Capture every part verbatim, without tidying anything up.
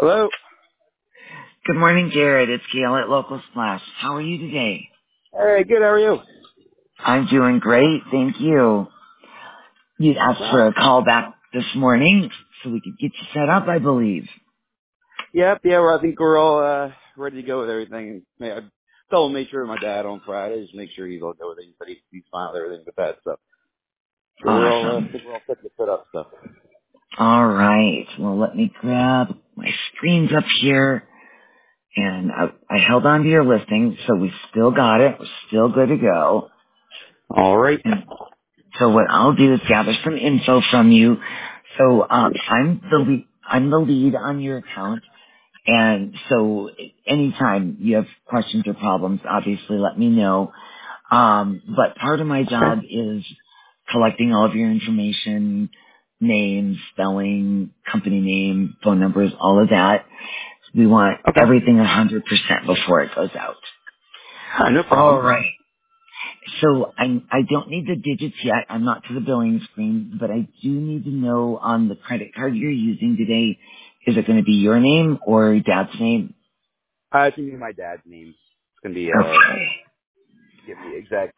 Hello. Good morning, Jared. It's Gail at Local Splash. How are you today? Hey, good. How are you? I'm doing great, thank you. You No asked for problem. a call back this morning so we could get you set up, I believe. Yep. Yeah. Well, I think we're all uh, ready to go with everything. Yeah, I told him make sure my dad on Friday, just make sure he's all good with it. He said he, he's fine with everything with that stuff. So we're all uh, I Awesome. think we're all set to set up stuff. All right. Well, let me grab my screens up here. And I, I held on to your listing, so we still got it. We're still good to go. All right. And so what I'll do is gather some info from you. So um, I'm the lead, I'm the lead on your account. And so anytime you have questions or problems, obviously let me know. Um, but part of my job Okay. is collecting all of your information, names, spelling, company name, phone numbers, all of that. We want Okay. everything one hundred percent before it goes out. Uh, no All problem. right. So I, I don't need the digits yet. I'm not to the billing screen, but I do need to know on the credit card you're using today, is it going to be your name or dad's name? Uh, it's gonna be my dad's name. It's gonna be uh, Okay. give me the exact.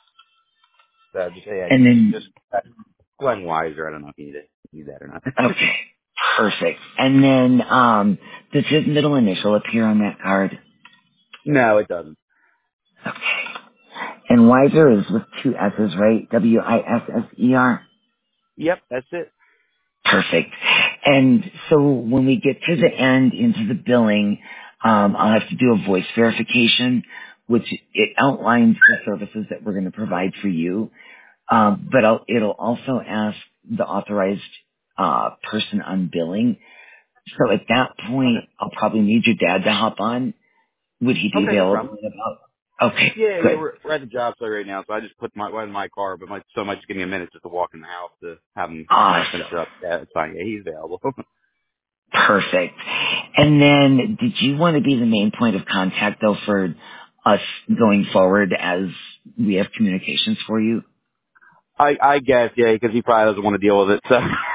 Uh, just yeah, And just then, just uh, Glenn Weiser. I don't know if you need it, need that or not. okay, perfect. And then, um, does his middle initial appear on that card? No, it doesn't. Okay. And Wiser is with two S's, right? W I S S E R? Yep, that's it. Perfect. And so when we get to the end into the billing, um, I'll have to do a voice verification, which it outlines the services that we're going to provide for you. Um, but I'll, it'll also ask the authorized uh, person on billing. So at that Okay. point, I'll probably need your dad to hop on. Would he be Okay, no problem. available in about? Okay, Yeah, yeah, good. we're, we're at the job site right now, so I just put my one in my car, but my so might just give me a minute just to walk in the house to have him, you know, finish Awesome. it up. Yeah, it's fine. Yeah, he's available. Perfect. And then did you want to be the main point of contact though for us going forward as we have communications for you? I I guess yeah, because he probably doesn't want to deal with it. So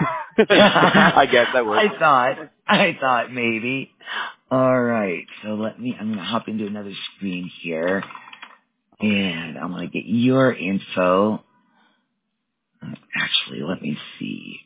I guess that works. I thought, I thought maybe. All right. So let me, I'm going to hop into another screen here and I'm going to get your info. Actually, let me see.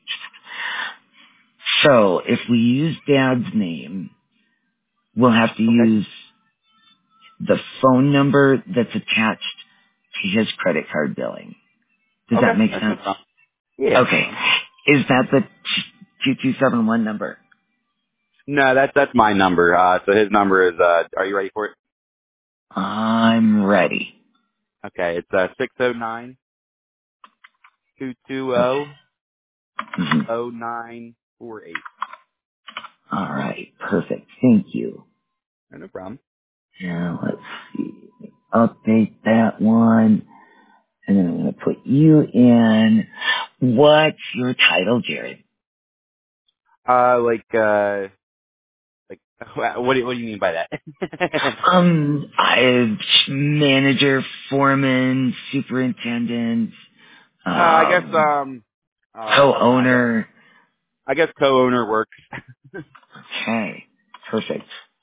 So if we use dad's name, we'll have to Okay. use the phone number that's attached to his credit card billing. Does that Okay, make that's no sense? problem. Yeah, no Okay. problem. Is that the two two seven one number? No, that's that's my number. Uh, so his number is. Uh, are you ready for it? I'm ready. Okay, it's uh six zero nine two two Okay. zero Mhm. zero nine four eight. All right. Perfect. Thank you. No problem. Now let's see. Update that one. And then I'm going to put you in. What's your title, Jared? Uh, like uh. Like, what do you, what do you mean by that? Um, I manager, foreman, superintendent, uh, I guess, um, um, uh, I don't know. I guess, co-owner. I guess co-owner works. Okay, perfect.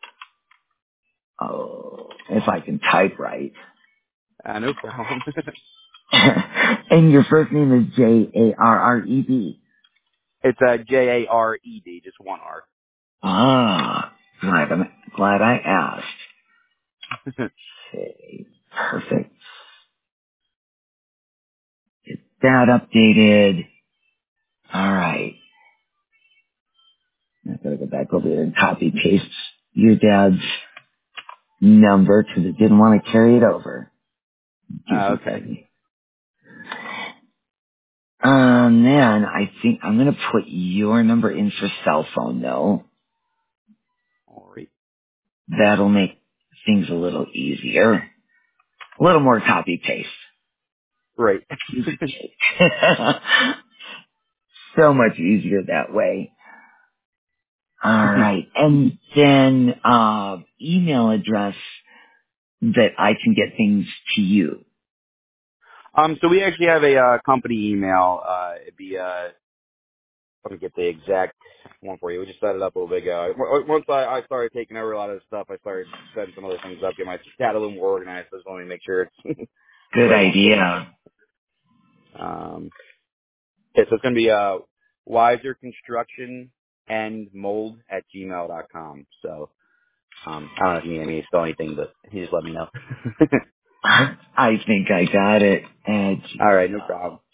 Oh, if I can type right. uh, no problem. And your first name is J A R R E D. It's uh, J A R E D, just one R. Ah, glad I'm glad I asked. Okay, perfect. Get that updated. All right. I gotta go back over there and copy paste your dad's number because it didn't want to carry it over. Gives uh, me a okay. second. Um, then I think I'm gonna put your number in for cell phone though. All right. That'll make things a little easier. A little more copy paste. Right. So much easier that way. All right. And then uh email address that I can get things to you. um, so we actually have a uh, company email. Uh, it'd be uh, let me get the exact one for you. We just set it up a little bit ago. W- Once I, I started taking over a lot of the stuff, I started setting some other things up, get my chat a little more organized. So I just want to make sure it's the Good right one for me. idea. Um, yeah, so it's going to be uh, Wiser Construction and Mold at gmail dot com. So um, I don't know if you need me to spell anything, but you just let me know. I think I got it at All right, no Gmail. problem.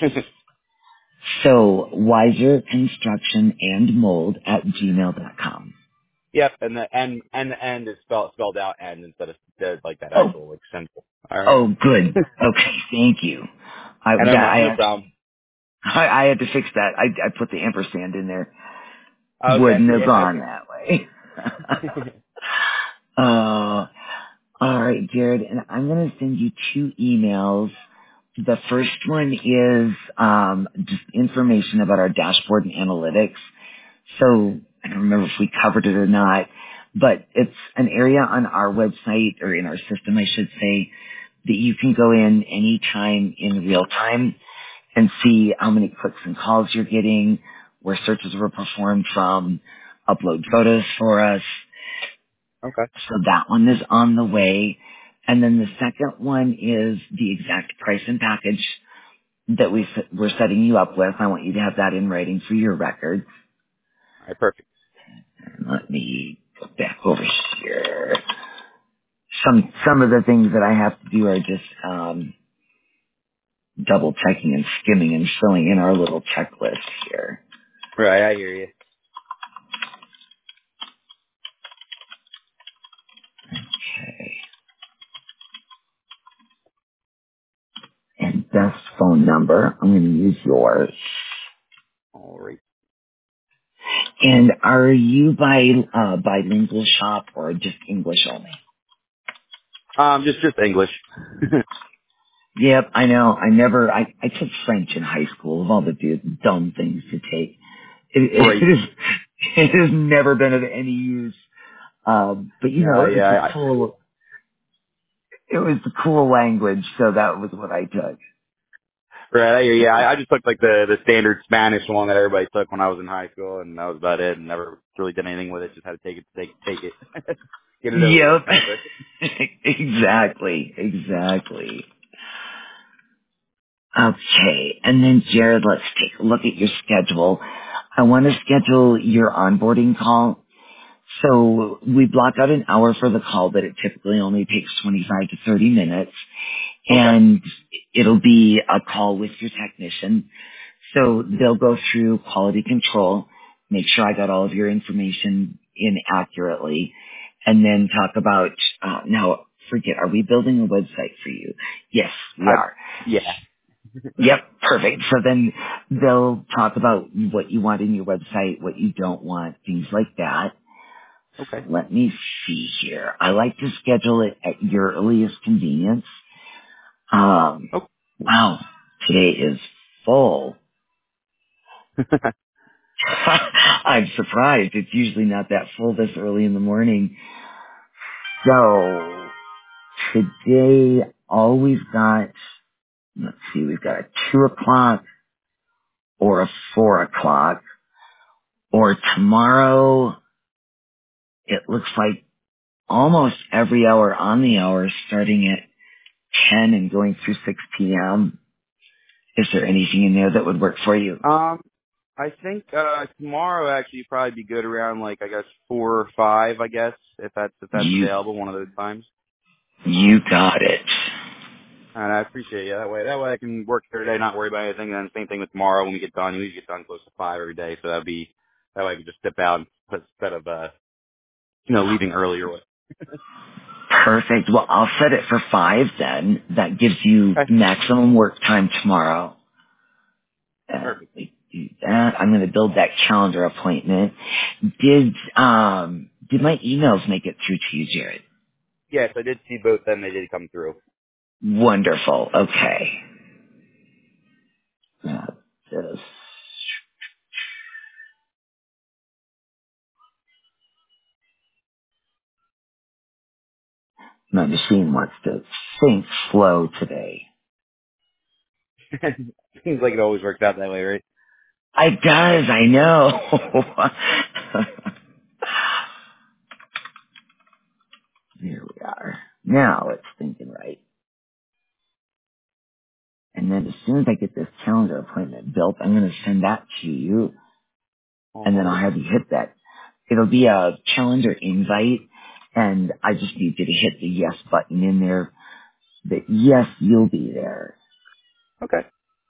So, Wiser Construction and Mold at gmail dot com. Yep, and the and and the end is spelled spelled out end instead of the, like that Oh, actual like symbol. All right. oh, good. Okay, thank you. I, And no, yeah, mo- I no problem. actually, I, I had to fix that. I, I put the ampersand in there. Okay. Wouldn't have Yeah. gone that way. uh, all right, Jared, and I'm going to send you two emails. The first one is um, just information about our dashboard and analytics. So I don't remember if we covered it or not, but it's an area on our website, or in our system, I should say, that you can go in anytime in real time and see how many clicks and calls you're getting, where searches were performed from, upload photos for us. Okay. So that one is on the way. And then the second one is the exact price and package that we, s- we're setting you up with. I want you to have that in writing for your record. All right. Perfect. Let me go back over here. Some some of the things that I have to do are just um, double checking and skimming and filling in our little checklist here. Right. I hear you. Okay. And best phone number. I'm going to use yours. All right. And are you bi uh, bilingual shop or just English only? Um, just just English. Yep, I know. I never. I, I took French in high school. Of all the du- dumb things to take, it, right. it, is, it has never been of any use. Um, but you know, Uh, it was yeah. the I, cool. It was the cool language, so that was what I took. right. I hear you. I, I just took like the the standard Spanish one that everybody took when I was in high school, and that was about it. And never really did anything with it. Just had to take it, take take it, get it over with, Yep. kind of thing. exactly. Exactly. Okay. And then Jared, let's take a look at your schedule. I want to schedule your onboarding call. So we block out an hour for the call, but it typically only takes twenty-five to thirty minutes. Okay. And it'll be a call with your technician. So they'll go through quality control, make sure I got all of your information in accurately, and then talk about, uh, now forget, are we building a website for you? Yes, we I are. yeah. Yep, perfect. So then they'll talk about what you want in your website, what you don't want, things like that. Okay. So let me see here. I like to schedule it at your earliest convenience. Um, Oh. wow, today is full. I'm surprised. It's usually not that full this early in the morning. So today, all we've got, let's see, we've got a two o'clock or a four o'clock, or tomorrow, it looks like almost every hour on the hour starting at ten and going through six p.m. Is there anything in there that would work for you? Um, I think uh tomorrow actually would probably be good around like I guess four or five. I guess if that's if that's You, available, one of those times. you got it. And I appreciate you that way. That way I can work here today, not worry about anything. And then same thing with tomorrow when we get done. We usually get done close to five every day, so that'd be that way I can just step out instead of uh you know leaving earlier. Perfect. Well, I'll set it for five then. That gives you Okay, maximum work time tomorrow. Uh, perfect. we do that. I'm going to build that calendar appointment. Did um did my emails make it through to you, Jared? Yes, I did see both. Then they did come through. Wonderful. Okay. Uh, this, my machine wants to think slow today. Seems like it always works out that way, right? It does, I know. Here we are. Now it's thinking right. And then as soon as I get this calendar appointment built, I'm going to send that to you, and then I'll Alrighty. have you hit that. It'll be a calendar invite, and I just need you to hit the yes button in there. That yes, you'll be there. Okay.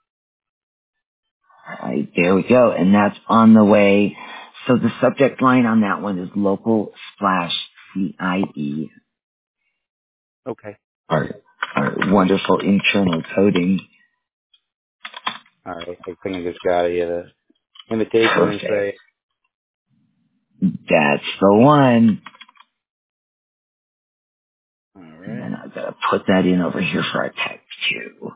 All right, there we go, and that's on the way. So the subject line on that one is local splash C I E, Okay. our, our wonderful internal coding. Alright. I think I just got a uh, invitation and Perfect. say, That's the one. And alright. then I've got to put that in over here for our text too.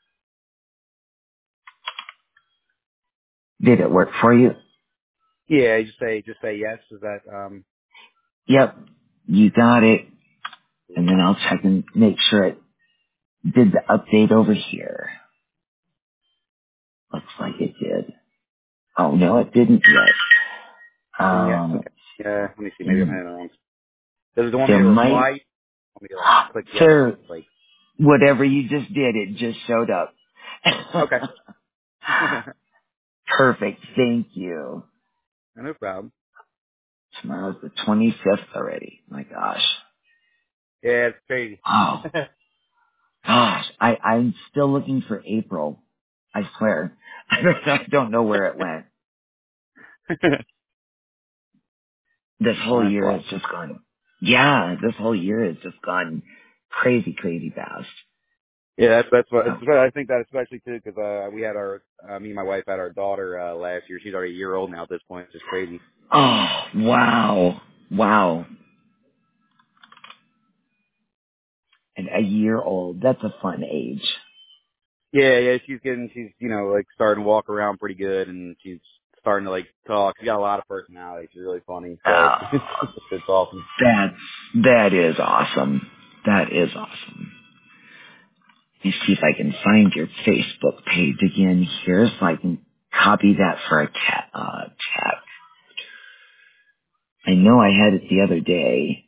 Did it work for you? Yeah, just say, just say yes. Is that, um, Yep. You got it. And cool. then I'll check and make sure it did the update over here. Looks like it did. Oh no, it didn't yet. Nothing yet? Um, Okay. Yeah, let me see. Maybe I'm and heading wrong. Does it want me there to might, reply? Want me to like click yes? sir, Like, whatever you just did, it just showed up. okay. Perfect. Thank you. No problem. Tomorrow's the twenty-fifth already. My gosh. Yeah, it's crazy. Oh, gosh. I, I'm still looking for April. I swear. I don't know where it went. This whole Time year has flies. just gone, yeah, this whole year has just gone crazy, crazy fast. Yeah, that's that's what it's, Oh, I think that especially too because uh, we had our uh, me and my wife had our daughter uh, last year. She's already a year old now at this point. It's just crazy. oh wow. Wow. And a year old, that's a fun age. Yeah, yeah, she's getting she's you know like starting to walk around pretty good, and she's starting to like talk. She's got a lot of personality. She's really funny, so Oh, it's it's awesome. that's, that is awesome. That is awesome. Let me see if I can find your Facebook page again here so I can copy that for a ta- uh, tab. I know I had it the other day.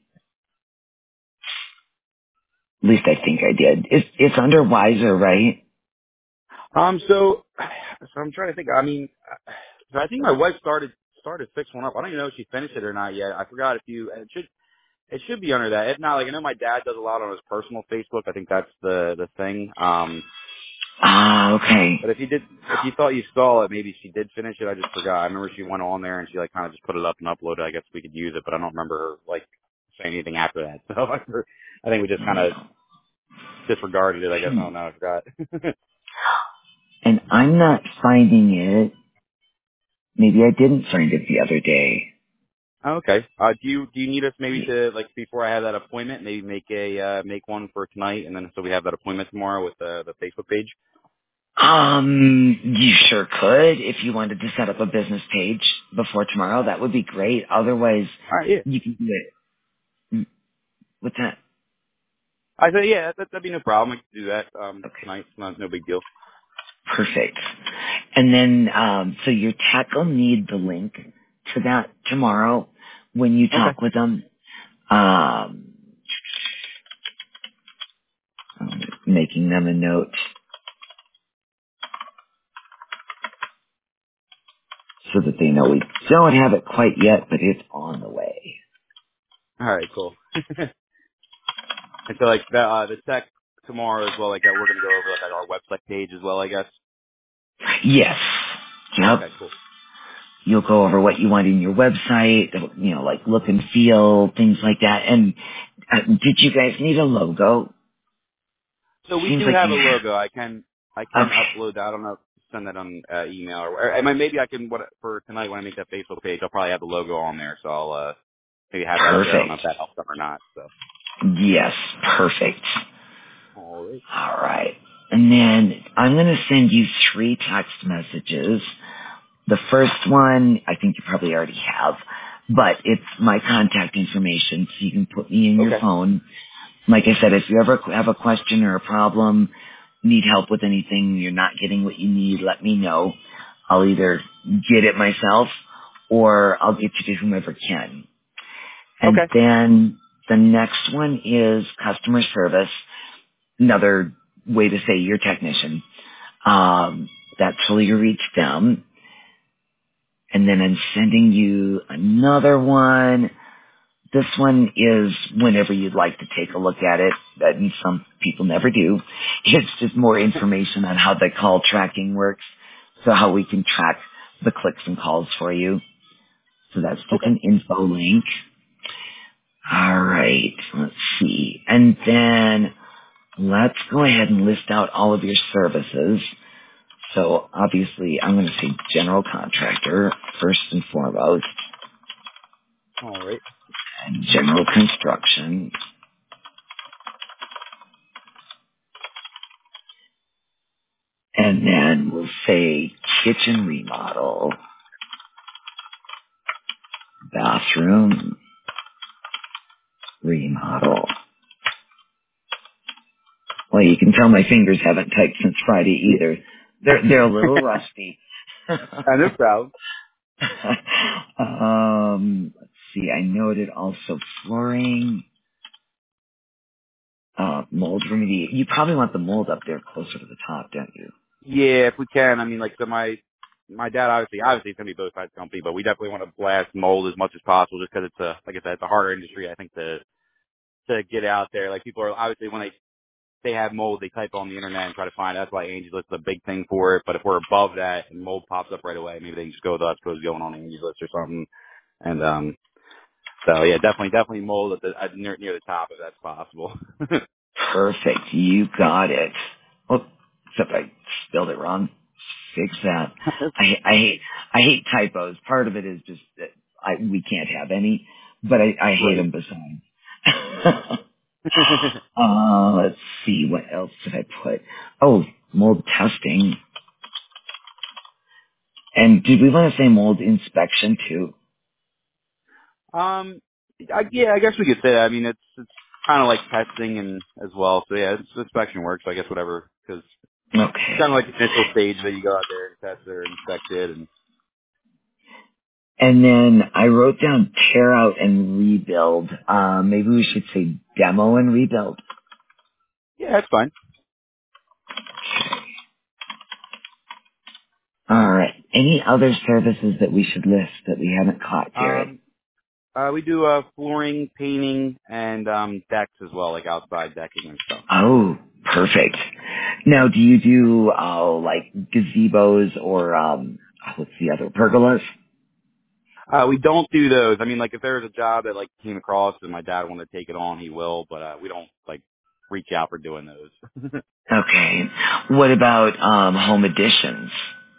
At least I think I did. It's, it's under Wiser, right? Um, so so I'm trying to think. I mean, so I think my wife started started to fix one up. I don't even know if she finished it or not yet. I forgot if you it should it should be under that. If not, like I know my dad does a lot on his personal Facebook. I think that's the the thing. Um, Ah, okay. but if you did if you thought you saw it, maybe she did finish it. I just forgot. I remember she went on there and she like kind of just put it up and uploaded. I guess we could use it, but I don't remember her like saying anything after that. So I, I think we just kind of disregarded it. I guess. Hmm. Oh no, I forgot. And I'm not finding it. Maybe I didn't find it the other day. Oh, okay. Uh, do you do you need us maybe to like before I have that appointment, maybe make a uh, make one for tonight, and then so we have that appointment tomorrow with the the Facebook page. Um, you sure could if you wanted to set up a business page before tomorrow. That would be great. Otherwise, All right. Yeah. you can do it. Mm, What's that? I said yeah. That, that'd be no problem. I can do that um Okay, tonight. It's not no big deal. perfect. And then, um, so your tech will need the link to that tomorrow when you Okay. talk with them. Um, I'm making them a note so that they know we don't have it quite yet, but it's on the way. All right. Cool. And so like the uh, the tech tomorrow as well. Like that, we're gonna go over like our website page as well. I guess. Yes. Yep. Okay. Cool. You'll go over what you want in your website, you know, like look and feel, things like that. And uh, did you guys need a logo? So we Seems do like have you a have. logo. I can I can Okay. upload that. I don't know. Send that on uh, email or, or I mean, maybe I can what for tonight when I make that Facebook page. I'll probably have the logo on there, so I'll uh, maybe have that up there. I don't know Perfect. if that helps them or not. So. Yes. Perfect. All right. All right. And then I'm going to send you three text messages. The first one, I think you probably already have, but it's my contact information, so you can put me in your Okay. phone. Like I said, if you ever have a question or a problem, need help with anything, you're not getting what you need, let me know. I'll either get it myself or I'll get you to whomever can. And Okay. then the next one is customer service, another way to say your technician. Um, that's till you reach them. And then I'm sending you another one. This one is whenever you'd like to take a look at it. That means some people never do. It's just more information on how the call tracking works. So how we can track the clicks and calls for you. So that's just Okay. an info link. All right. Let's see. And then let's go ahead and list out all of your services. So obviously I'm going to say general contractor first and foremost, All right. and general construction. And then we'll say kitchen remodel, bathroom remodel. Well, you can tell my fingers haven't typed since Friday either. They're, they're a little rusty. Uh, no problem. um, let's see, I noted also flooring, uh, mold remedy. You probably want the mold up there closer to the top, don't you? Yeah, if we can. I mean, like, so my my dad obviously obviously it's gonna be both sides of the company, but we definitely want to blast mold as much as possible, just because it's a like I said, it's a harder industry. I think to to get out there. Like people are obviously when they they have mold, they type on the internet and try to find it. That's why Angie's List is a big thing for it. But if we're above that and mold pops up right away, maybe they can just go with us because going on Angie's List or something. And um, so yeah, definitely definitely mold at the at near near the top if that's possible. Perfect. You got it. Oh, except I spelled it wrong. Fix that. I, I hate, I hate typos. Part of it is just that I, we can't have any, but I, I hate Right. them besides. uh, let's see. What else did I put? Oh, mold testing. And did we want to say mold inspection too? Um, I, yeah, I guess we could say that. I mean, it's it's kind of like testing and as well. So yeah, it's, inspection works. I guess whatever, because it's Okay. kind of like the initial stage that you go out there and test it or inspect it. And And then I wrote down tear out and rebuild. Uh, maybe we should say demo and rebuild. yeah, that's fine. All right. Any other services that we should list that we haven't caught, Jared? Um, uh, we do uh flooring, painting, and um decks as well, like outside decking and stuff. Oh, perfect. Now, do you do uh, like gazebos or um, what's the other pergolas? Uh, we don't do those. I mean, like if there's a job that like came across and my dad wanted to take it on, he will. But uh, we don't like reach out for doing those. Okay. What about um, home additions?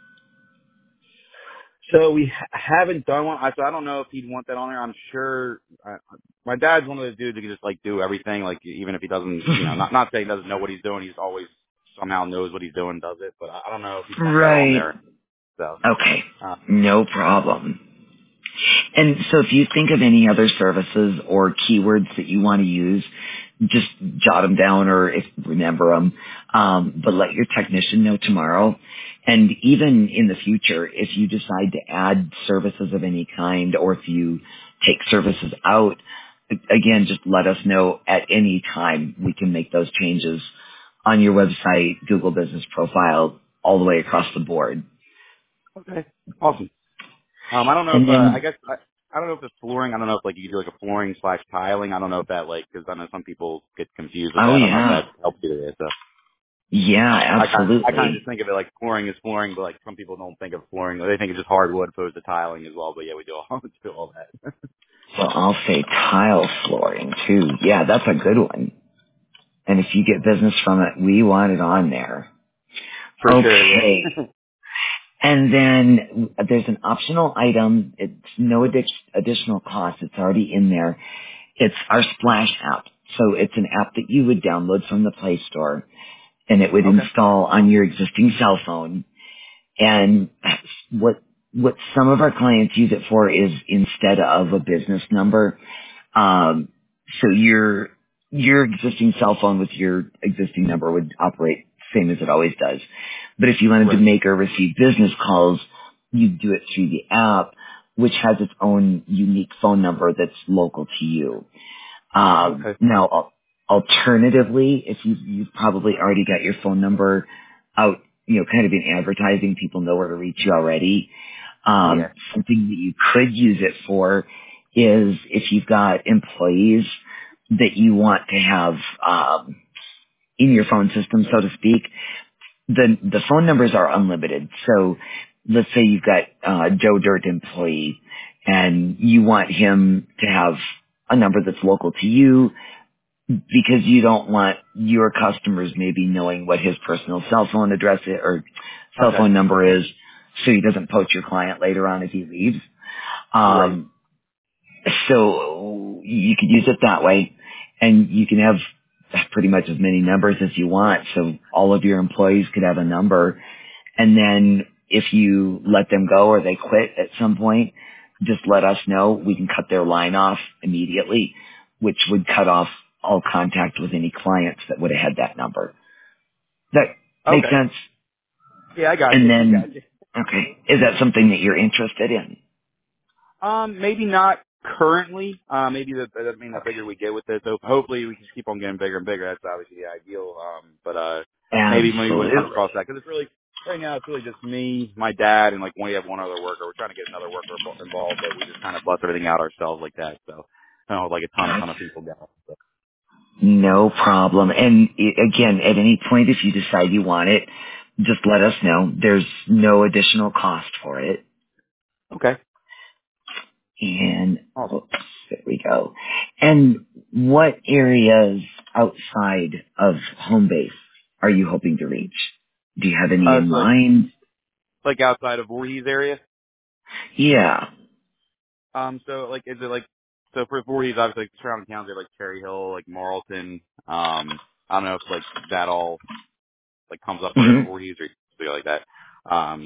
So we ha- haven't done one. I, so I don't know if he'd want that on there. I'm sure uh, my dad's one of those dudes that can just like do everything. Like even if he doesn't, you know, not not saying he doesn't know what he's doing, he's always somehow knows what he's doing, does it. But I, I don't know if he'd want that on Right. there. So Okay. uh, No problem. And so if you think of any other services or keywords that you want to use, just jot them down or if remember them, um, but let your technician know tomorrow. And even in the future, if you decide to add services of any kind or if you take services out, again, just let us know at any time. We can make those changes on your website, Google Business Profile, all the way across the board. okay, awesome. Um, I don't know if And uh, I then, guess I, I don't know if it's flooring. I don't know if like you do like a flooring slash tiling. I don't know if that like because I know some people get confused with that. oh I don't know if yeah, that helps you there. So yeah, I kind I kind of absolutely. just think of it like flooring is flooring, but like some people don't think of flooring. They think it's just hardwood opposed to tiling as well. But yeah, we do all we do all that. Well, I'll say tile flooring too. Yeah, that's a good one. And if you get business from it, we want it on there. For sure, Okay. yeah. And then there's an optional item. It's no addi- additional cost. It's already in there. It's our Splash app. So it's an app that you would download from the Play Store and it would Okay. install on your existing cell phone. And what what some of our clients use it for is instead of a business number, Um, so your your existing cell phone with your existing number would operate same as it always does. But if you wanted to Right. make or receive business calls, you do it through the app, which has its own unique phone number that's local to you. Um, Okay. now, al- alternatively, if you you've probably already got your phone number out, you know, kind of in advertising, people know where to reach you already. Yeah. Um, something that you could use it for is if you've got employees that you want to have um, in your phone system, so to speak. The the phone numbers are unlimited. So let's say you've got uh, Joe Dirt employee, and you want him to have a number that's local to you because you don't want your customers maybe knowing what his personal cell phone address is, or cell Okay. phone number is, so he doesn't poach your client later on if he leaves. Right. Um, so you could use it that way, and you can have pretty much as many numbers as you want. So all of your employees could have a number, and then if you let them go or they quit at some point, just let us know. We can cut their line off immediately, which would cut off all contact with any clients that would have had that number. That makes Okay. sense. Yeah, I got And you. I got then, you. okay, is that something that you're interested in? Um, maybe not currently. Uh, maybe the, I mean, the Okay. bigger we get with this, so hopefully we can just keep on getting bigger and bigger. That's obviously the ideal. Um, but uh, maybe maybe when it comes Absolutely. across that, because it's really right now it's really just me, my dad, and like we have one other worker. We're trying to get another worker abo- involved, but we just kind of bust everything out ourselves like that. So I don't know, like a ton, a ton Gotcha. of people down. So. No problem. And i again, at any point, if you decide you want it, just let us know. There's no additional cost for it. Okay, And, awesome. oops, there we go. And what areas outside of home base are you hoping to reach? Do you have any Uh, in so like mind? like outside of Voorhees area. Yeah. Um, so like, is it like, so for Voorhees, obviously like, surrounding towns, they have like Cherry Hill, like Marlton. Um, I don't know if like that all like comes up under hmm Voorhees or something like that. Um,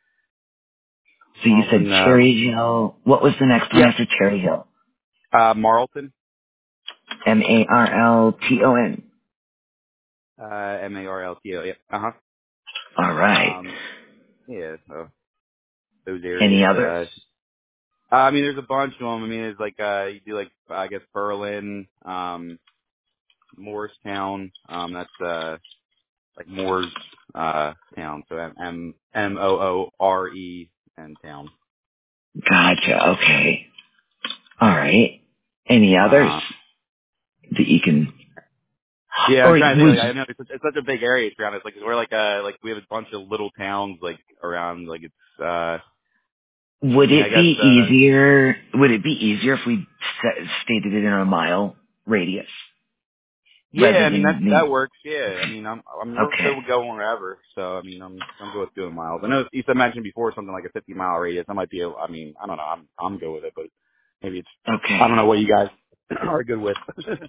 So you said Marlton, uh, Cherry Hill. What was the next one yep, after Cherry Hill? uh, Marlton, M A R L T O N. uh, M A R L T O, yep, uh huh. All right. Um, yeah, so those Any areas, others? uh, I mean, there's a bunch of them. I mean, it's like, uh, you do like, I guess Berlin, um, Morristown, um, that's, uh, like Moore's uh town, so M M M O O R E and town. Gotcha. Okay. All right. Any others Uh that you can, yeah, I'm or trying to think. would Like I know it's, it's such a big area to be honest. Like 'cause we're like uh like we have a bunch of little towns like around. Like it's uh I would mean I it guess be uh easier? Would it be easier if we set, stated it in a mile radius yeah. rather I mean that than that me? works. Yeah. I mean I'm I'm we're Okay. good with going wherever. So I mean I'm I'm good with doing miles. I know you said mentioned before something like a fifty mile radius. That might be. A, I mean I don't know. I'm I'm good with it, but maybe it's I Okay. don't know what you guys are good with.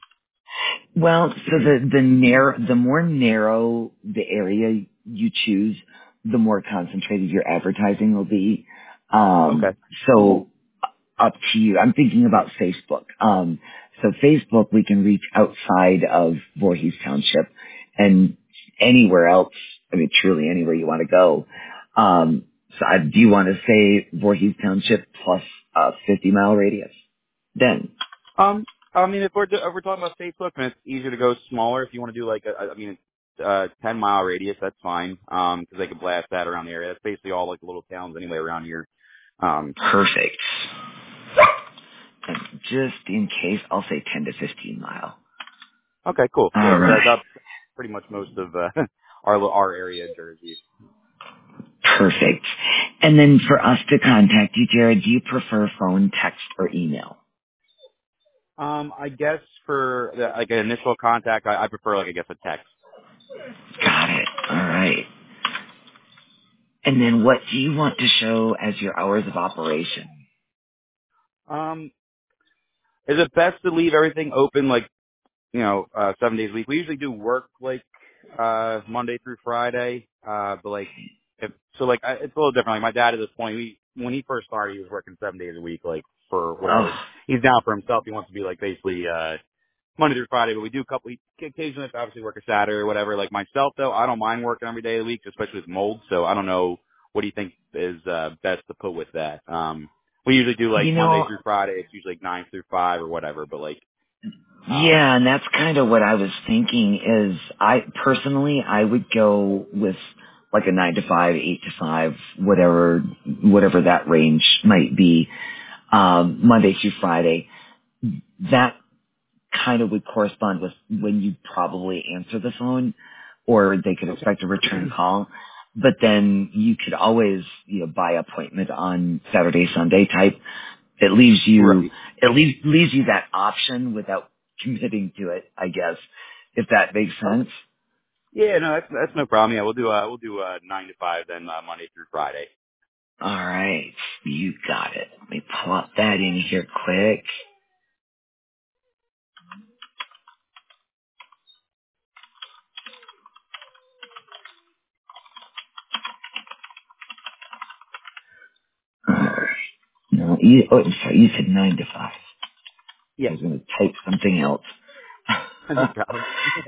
Well, so the the narrow, the more narrow the area you choose, the more concentrated your advertising will be. Okay. Um, so up to you. I'm thinking about Facebook. Um, so Facebook, we can reach outside of Voorhees Township and anywhere else. I mean, truly anywhere you want to go. Um, so I, do you want to say Voorhees Township plus a fifty mile radius? Then Um, I mean, if we're if we're talking about Facebook, and it's easier to go smaller. If you want to do like a, I mean, uh, ten mile radius, that's fine. Um, because they can blast that around the area. That's basically all like little towns anyway around here. Um, perfect. And just in case, I'll say ten to fifteen mile. okay, cool. All Yeah, so that, right. that's pretty much most of uh, our our area in Jersey. Perfect. And then for us to contact you, Jared, do you prefer phone, text, or email? Um, I guess for the, like an initial contact, I, I prefer like I guess a text. Got it. All right. And then what do you want to show as your hours of operation? Um, is it best to leave everything open like you know, uh, seven days a week. We usually do work like, uh, Monday through Friday. Uh, but like, if, so like, I, it's a little different. Like my dad at this point, we, when he first started, he was working seven days a week, like for whatever. Oh, He's now for himself. He wants to be like basically, uh, Monday through Friday, but we do a couple, we occasionally have to obviously work a Saturday or whatever. Like myself though, I don't mind working every day of the week, especially with mold. So I don't know what do you think is uh, best to put with that? Um, we usually do like You Monday know, through Friday. It's usually like nine through five or whatever. But like, um, yeah, and that's kind of what I was thinking is I personally, I would go with like a nine to five, eight to five, whatever, whatever that range might be, um, Monday through Friday. That kind of would correspond with when you probably answer the phone or they could okay, expect a return call. But then you could always, you know, buy appointment on Saturday, Sunday type. It leaves you, right. it leaves, leaves you that option without committing to it, I guess, if that makes sense. Okay. Yeah, no, that's that's no problem. Yeah, we'll do uh we'll do uh nine to five then uh, Monday through Friday. All right. You got it. Let me plop that in here quick. All right. No, you, oh, I'm sorry, you said nine to five. I Yeah, was going to type something else. no problem.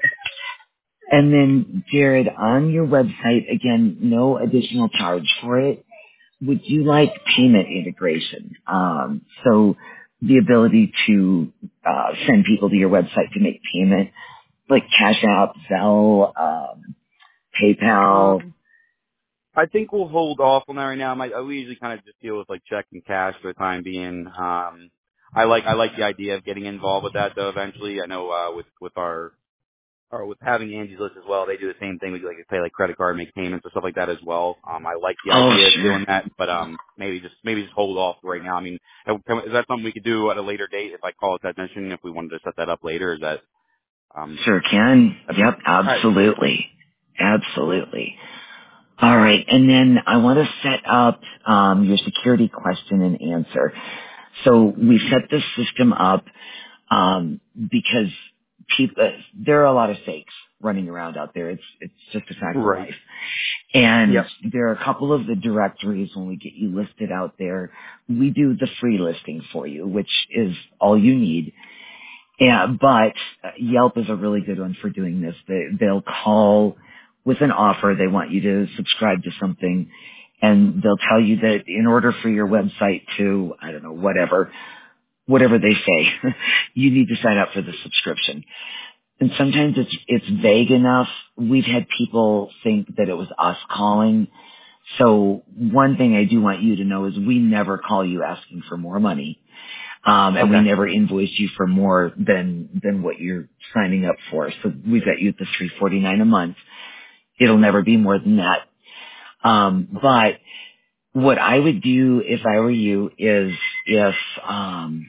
And then, Jared, on your website, again, no additional charge for it. Would you like payment integration? Um, so the ability to uh, send people to your website to make payment, like Cash App, Zelle, um, PayPal. Um, I think we'll hold off on that right now. My, we usually kind of just deal with like check and cash for the time being. Um, I like I like the idea of getting involved with that though. Eventually, I know uh, with with our or with having Angie's List as well, they do the same thing. We like to pay like credit card, make payments or stuff like that as well. Um, I like the Oh, idea of sure. doing that, but um, maybe just maybe just hold off right now. I mean, can- is that something we could do at a later date if I call it that attention? If we wanted to set that up later, is that um? Sure can. Yep, All right. absolutely. Absolutely. All right. And then I want to set up um, your security question and answer. So we set this system up um, because people, there are a lot of fakes running around out there. It's it's just a fact of Right. life. And Yep. there are a couple of the directories when we get you listed out there. We do the free listing for you, which is all you need. Yeah, but uh, Yelp is a really good one for doing this. They, they'll call with an offer. They want you to subscribe to something, and they'll tell you that in order for your website to, I don't know, whatever, whatever they say, you need to sign up for the subscription. And sometimes it's it's vague enough. We've had people think that it was us calling. So one thing I do want you to know is we never call you asking for more money. Um, and we Okay. never invoice you for more than than what you're signing up for. So we've got you at the three forty nine a month. It'll never be more than that. Um, but what I would do if I were you is if um,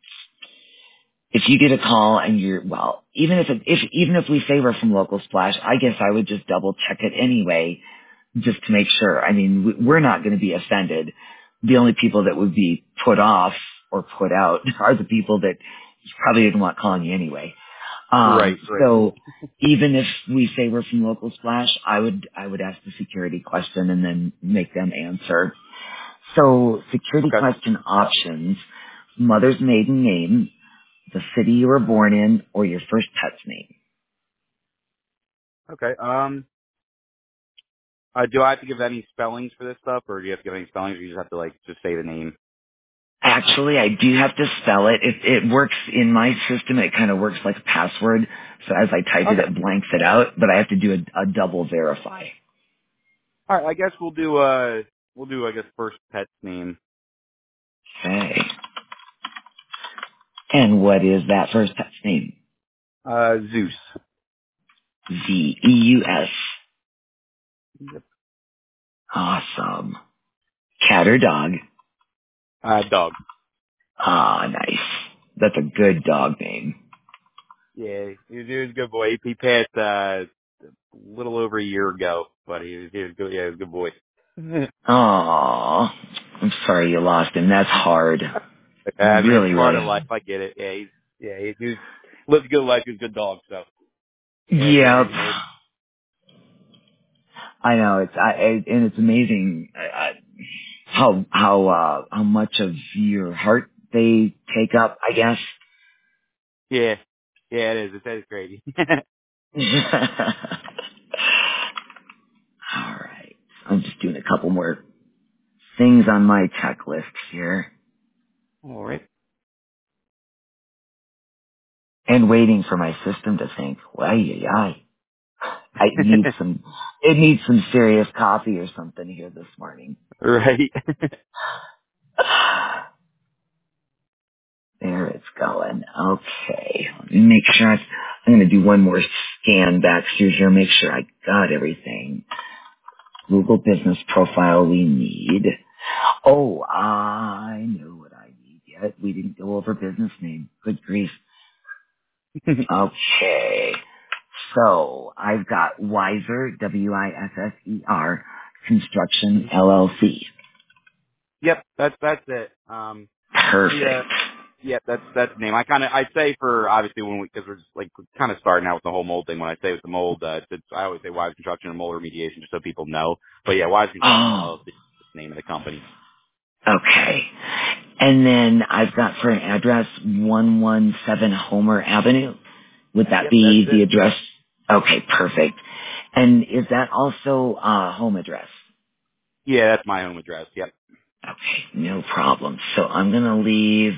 if you get a call and you're well, even if it, if even if we say we're from Local Splash, I guess I would just double check it anyway, just to make sure. I mean, we- we're not going to be offended. The only people that would be put off or put out are the people that probably didn't want calling you anyway. Um, Right. Right. so even if we say we're from Local Splash, I would I would ask the security question and then make them answer. So security Okay. question options: mother's maiden name, the city you were born in, or your first pet's name. Okay. Um. Uh, do I have to give any spellings for this stuff, or do you have to give any spellings, or you just have to like just say the name? Actually, I do have to spell it. It, it works in my system. It kind of works like a password. So as I type it, Okay. it blanks it out, but I have to do a, a double verify. All right. I guess we'll do uh we'll do I guess first pet's name. Okay. And what is that first pet's name? Uh, Zeus. Z E U S. Yep. Awesome. Cat or dog? Uh, dog. Ah, nice. That's a good dog name. Yeah, he was, he was a good boy. He passed uh, a little over a year ago, but he was, he was good. Yeah, he was a good boy. Aw, I'm sorry you lost him. That's hard. I mean, it's Really, part of really. life. I get it. Yeah, he's yeah, he, he was lived a good life. He was a good dog. So yeah, yeah, Yep. getting old. I know it's I, I and it's amazing uh, uh, how how uh how much of your heart they take up. I guess. Yeah, yeah, it is. It is crazy. All right. I'm just doing a couple more things on my checklist here All right. and waiting for my system to think, well, yeah, I, I need some, it needs some serious coffee or something here this morning. Right. There it's going. Okay. Let me make sure I, I'm going to do one more scan back through here, make sure I got everything. Google business profile we need. Oh, I know what I need yet. We didn't go over business name. Good grief. Okay. So I've got Wiser, W I S S E R, Construction L L C. Yep, that's that's it. Um, yeah, Perfect. yeah, that's that's the name. I kind of I'd say for obviously when we because we're just like kind of starting out with the whole mold thing. When I say with the mold, uh, it's, I always say Wise Construction and Mold Remediation just so people know. But yeah, Wise Construction Oh, L L C is the name of the company. okay. And then I've got for an address one one seven Homer Avenue. Would that Yep, that's be the it. address? Okay, perfect. And is that also a home address? Yeah, that's my home address. Yep. Okay, no problem. So I'm going to leave,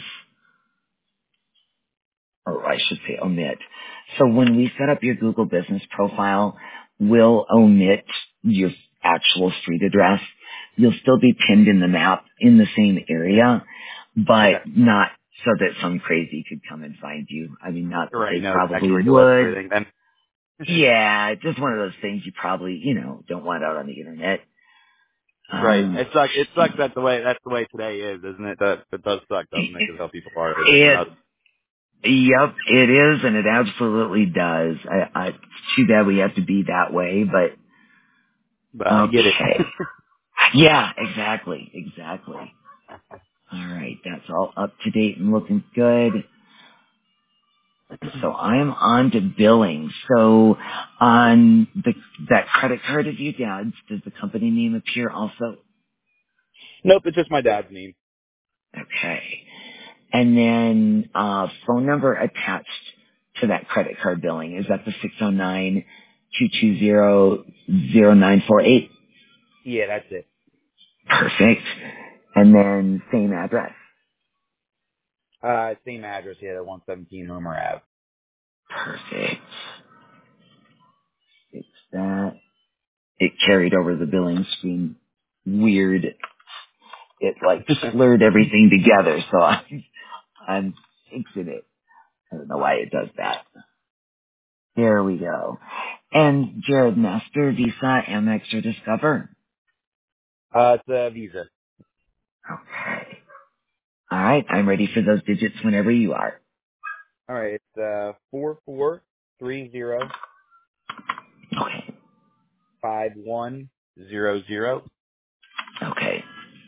or I should say omit. So when we set up your Google business profile, we'll omit your actual street address. You'll still be pinned in the map in the same area, but Okay. not so that some crazy could come and find you. I mean, not that Right. they No probably extra list or would. anything. Then. Yeah, just one of those things you probably, you know, don't want out on the internet. Right. Um, It sucks. It sucks that the way that's the way today is, isn't it? That it does suck, doesn't it? Because how people are than it, us. yep, it is, and it absolutely does. I, I, it's too bad we have to be that way, but But I get it. okay. Yeah, exactly, exactly. All right, that's all up to date and looking good. So I'm on to billing. So on the that credit card of your dad's, does the company name appear also? Nope, it's just my dad's name. Okay. And then uh, phone number attached to that credit card billing. Is that the six oh nine, two two zero, zero nine four eight? Yeah, that's it. Perfect. And then same address. Uh, same address, yeah, the one seventeen Homer Ave. Perfect. Fix that. It carried over the billing screen. Weird. It like slurred everything together, so I, I'm fixing it. I don't know why it does that. There we go. And Jared, Master, Visa, Amex, or Discover? uh, it's a Visa. Okay. All right. I'm ready for those digits whenever you are. All right, it's uh four four three zero Okay. five one zero zero Okay.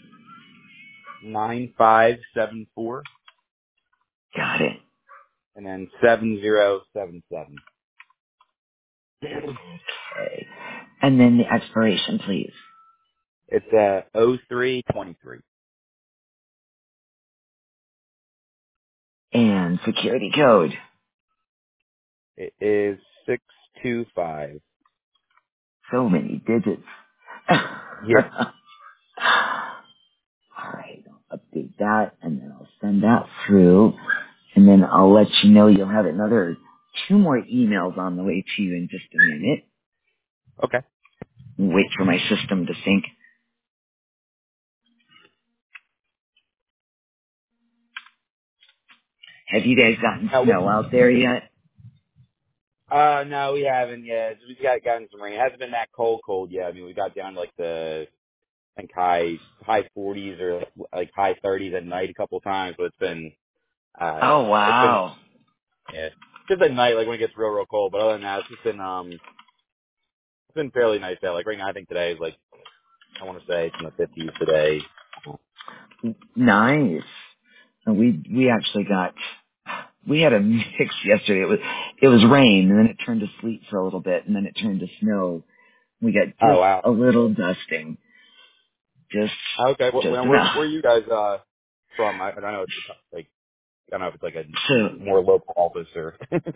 nine five seven four Got it. and then seven zero seven seven. Okay. And then the expiration, please. It's uh oh three twenty three. And security code. It is six two five. So many digits. Yeah. All right. I'll update that and then I'll send that through. And then I'll let you know you'll have another two more emails on the way to you in just a minute. Okay. Wait for my system to sync. Have you guys gotten Uh, what, snow out there yet? uh, no, we haven't yet. We've got gotten some rain. It hasn't been that cold, cold yet. I mean, we got down to like the I think high high forties or like high thirties at night a couple of times, but it's been uh Oh, it's been wow. yeah, just at night like when it gets real real cold. But other than that, it's just been um it's been fairly nice out. Like right now, I think today is like I want to say it's in the fifties today. Nice. And we, we actually got, we had a mix yesterday. It was, it was rain and then it turned to sleet for a little bit and then it turned to snow. We got Oh just wow. a little dusting. Just, Okay, well, just where where enough. where are you guys uh from? I, I don't know it's like I don't know if it's like a So, more local office or.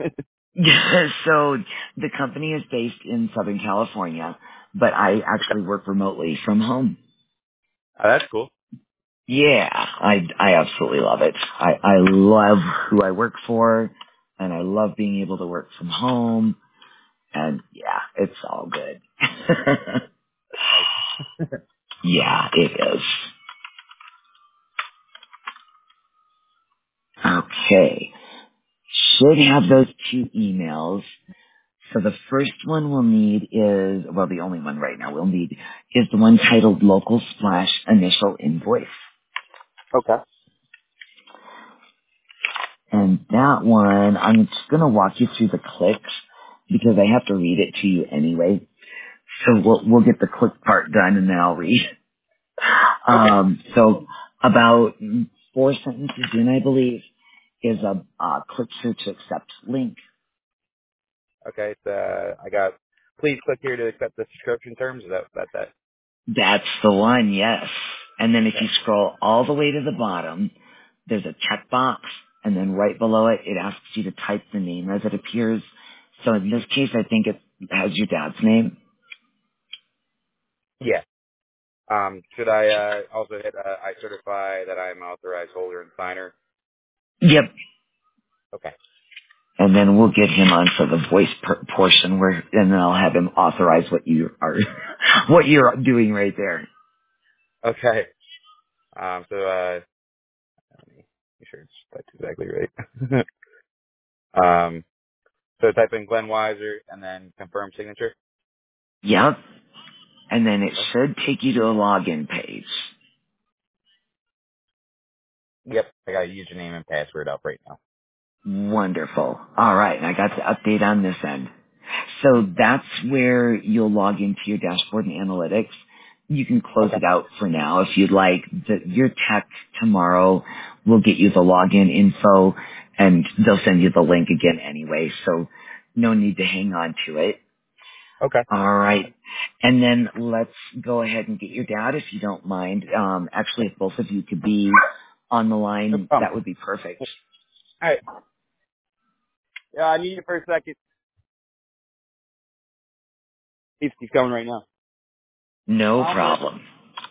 so the company is based in Southern California, but I actually work remotely from home. Oh, that's cool. Yeah, I, I absolutely love it. I, I love who I work for, and I love being able to work from home, and yeah, it's all good. Nice. Yeah, it is. Okay. Should have those two emails. So the first one we'll need is, well, the only one right now we'll need is the one titled Local Splash Initial Invoice. Okay. And that one, I'm just going to walk you through the clicks because I have to read it to you anyway. So we'll, we'll get the click part done and then I'll read. Okay. Um, so about four sentences in, I believe, is a uh, click here to accept link. Okay. So uh, I got. Please click here to accept the subscription terms. Is that that that? That's the one, yes. And then if Okay. you scroll all the way to the bottom, there's a checkbox, and then right below it, it asks you to type the name as it appears. So in this case, I think it has your dad's name. Yeah. Um. Should I uh, also hit? Uh, I certify that I am authorized holder and signer. Yep. Okay. And then we'll get him on for the voice per- portion where, and then I'll have him authorize what you are, what you're doing right there. Okay. Um. So uh, let me make sure it's typed exactly right. um. So type in Glenn Weiser and then confirm signature. Yep. And then it Okay. should take you to a login page. Yep. I got a username and password up right now. Wonderful. All right. And I got the update on this end. So that's where you'll log into your dashboard and analytics. You can close Okay. it out for now if you'd like. The, your tech tomorrow will get you the login info and they'll send you the link again anyway. So no need to hang on to it. Okay. All right. And then let's go ahead and get your dad if you don't mind. Um, actually, if both of you could be on the No line, problem. that would be perfect. All right. Yeah, I need you for a second. He's, he's coming right now. No I'm working. problem.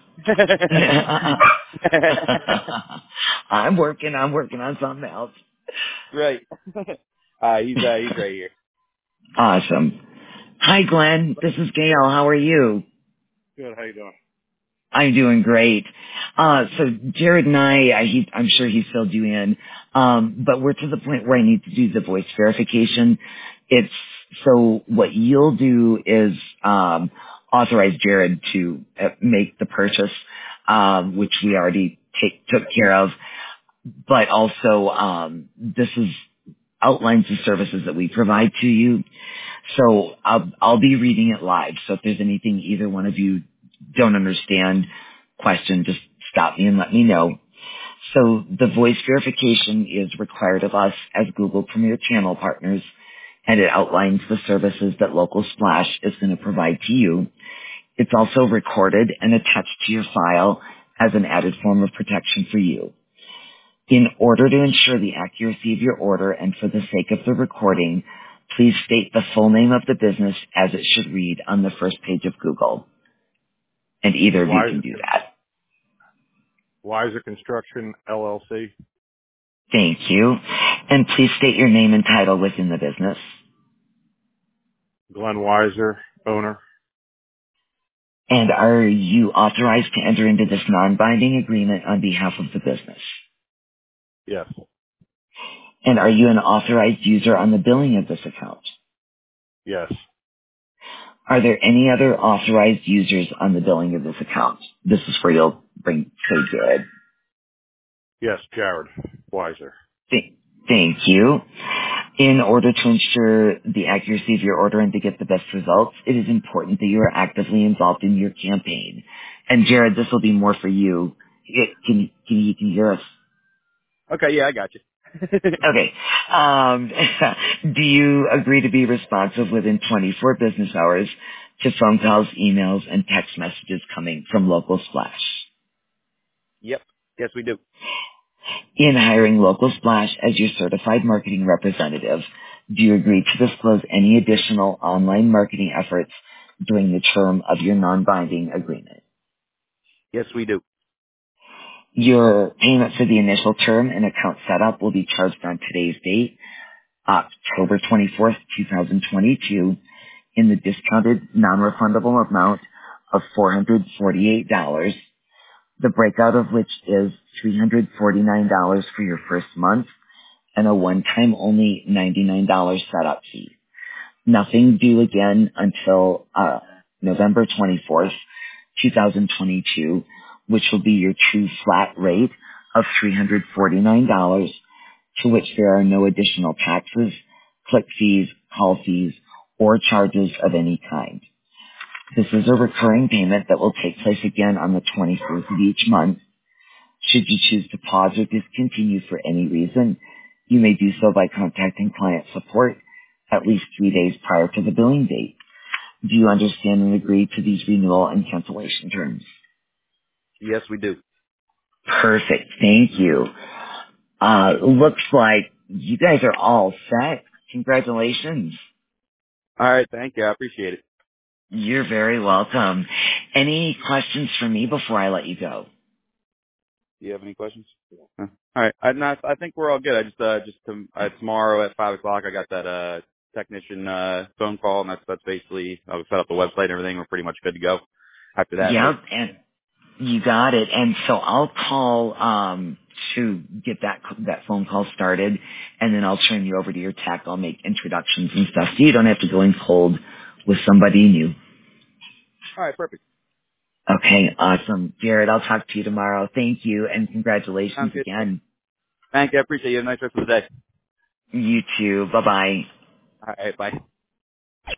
I'm working. I'm working on something else. right. Uh, he's uh, he's right here. Awesome. Hi, Glenn. This is Gail. How are you? Good. How you doing? I'm doing great. Uh, so Jared and I, I he, I'm sure he filled you in, um, but we're to the point where I need to do the voice verification. It's so what you'll do is um, authorize Jared to uh, make the purchase, um, which we already take, took care of. But also, um, this is outlines the services that we provide to you. So I'll, I'll be reading it live. So if there's anything either one of you don't understand, question, just stop me and let me know. So the voice verification is required of us as Google Premier Channel partners, and it outlines the services that Local Splash is going to provide to you. It's also recorded and attached to your file as an added form of protection for you. In order to ensure the accuracy of your order and for the sake of the recording, please state the full name of the business as it should read on the first page of Google. And either of you can Wiser, do that. Wiser Construction, L L C. Thank you. And please state your name and title within the business. Glenn Wiser, owner. And are you authorized to enter into this non-binding agreement on behalf of the business? Yes, And are you an authorized user on the billing of this account? yes, Are there any other authorized users on the billing of this account? This is where you'll bring so good. yes, Jared Wiser. Th- Thank you. In order to ensure the accuracy of your order and to get the best results, it is important that you are actively involved in your campaign. And Jared, this will be more for you. It, can, you- can you can you hear us? Okay. Yeah, I got you. Okay. Um, do you agree to be responsive within twenty-four business hours to phone calls, emails, and text messages coming from Local Splash? yep. Yes, we do. In hiring Local Splash as your certified marketing representative, do you agree to disclose any additional online marketing efforts during the term of your non-binding agreement? Yes, we do. Your payment for the initial term and account setup will be charged on today's date, October twenty-fourth, twenty twenty-two, in the discounted non-refundable amount of four hundred forty-eight dollars, the breakout of which is three hundred forty-nine dollars for your first month and a one-time only ninety-nine dollars setup fee. Nothing due again until uh, November twenty-fourth, twenty twenty-two, which will be your true flat rate of three hundred forty-nine dollars, to which there are no additional taxes, click fees, call fees, or charges of any kind. This is a recurring payment that will take place again on the twenty-fourth of each month. Should you choose to pause or discontinue for any reason, you may do so by contacting client support at least three days prior to the billing date. Do you understand and agree to these renewal and cancellation terms? Yes, we do. Perfect. Thank you. Uh, looks like you guys are all set. Congratulations. All right. Thank you. I appreciate it. You're very welcome. Any questions for me before I let you go? Do you have any questions? Huh. All right. I, not, I think we're all good. I just, uh, just to, uh, tomorrow at five o'clock, I got that, uh, technician, uh, phone call, and that's, that's basically, I'll set up the website and everything. We're pretty much good to go after that, right? Yep, and you got it. And so I'll call, um, to get that, that phone call started, and then I'll turn you over to your tech. I'll make introductions and stuff, so you don't have to go in cold with somebody new. All right. Perfect. Okay, awesome. Jared, I'll talk to you tomorrow. Thank you, and congratulations Sounds good. again. Thank you. I appreciate you. Have a nice rest of the day. You too. Bye-bye. All right. Bye.